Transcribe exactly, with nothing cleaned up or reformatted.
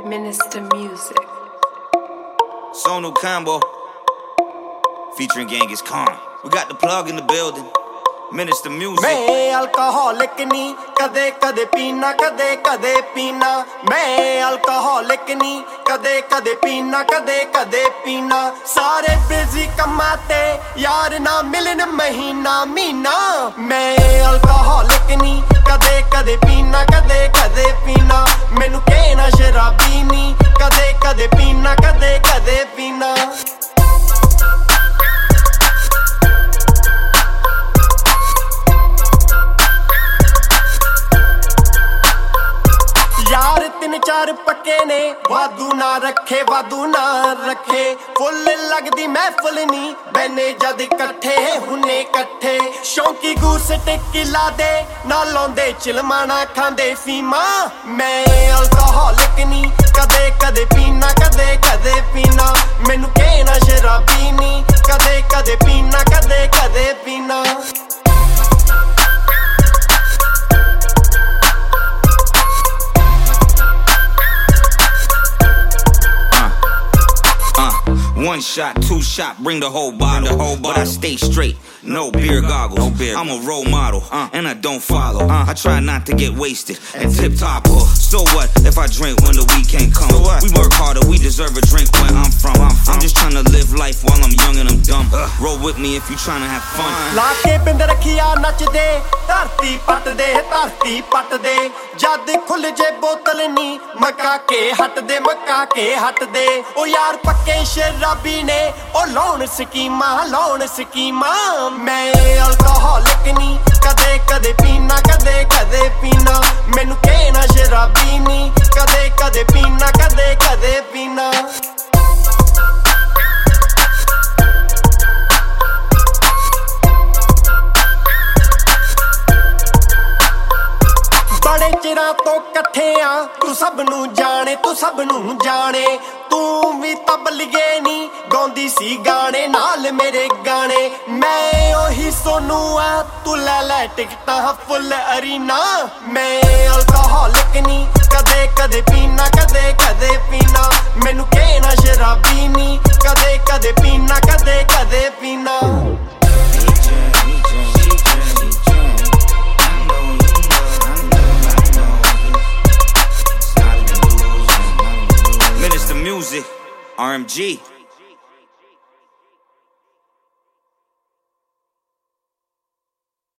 Minister Music. Sonu Combo featuring Genghis Khan. We got the plug in the building. Minister Music. मैं alcoholic नहीं कदे कदे पीना कदे कदे पीना मैं अल्कोहलिक नहीं कदे कदे पीना कदे कदे पीना सारे बिजी कमाते यार ना मिलन महीना मीना मैं अल्कोहलिक नहीं कदे कदे पीना कदे कदे पीना मैनू कहना शराबी नहीं कदे कदे पीना कदे कदे पीना चार पक्के ने वादू ना रखे वादू ना रखे फुल लगदी महफिल नी बने जद इकट्ठे हुने इकट्ठे शौकी गूस टिक्की ला दे ना लौंदे चिलमाना खांदे फीमा मैं अल्कोहलिक नी कदे कदे पीना कदे कदे पीना मैनू कहना शराबी नी कदे कदे पीना कदे कदे पीना One shot, two shot, bring the whole bottle. The whole bottle. But I stay straight, no beer goggles. No beer. I'm a role model, uh, and I don't follow. Uh, I try not to get wasted and tip top. Uh, so what if I drink when the weekend comes? So we work harder, we deserve a drink where I'm from. I'm, from. I'm just trying to live life while I'm young and I'm dumb. Uh, roll with me if you trying to have fun. लाके पिंड रखिया नचदे धरती पट दे धरती पट दे जद खुल जे बोतल नी मका के हट दे मका के हट दे ओ यार पक्के शराबी ने ओ लौन स्कीमा लौन स्कीमा मैं अल्कोहलिक नी कदे कदे पीना कदे कदे पीना मैनू कहना शराबी नी कदे कदे पीना कदे कदे पीना बड़े चिरां तो कट्ठे आ तू सब नू जाने तू सब नू जाने तू भी तबलिगे नी गाउंदी सी गाने नाल मेरे गाने मैं ओही सोनू आ तू ले ले टिकटां फुल अरीना मैं अल्कोहलिक नी कदे कदे पीना कदे कदे पीना मैनू कहना शराबी नी कदे कदे पीना कदे कदे पीना Music, R M G.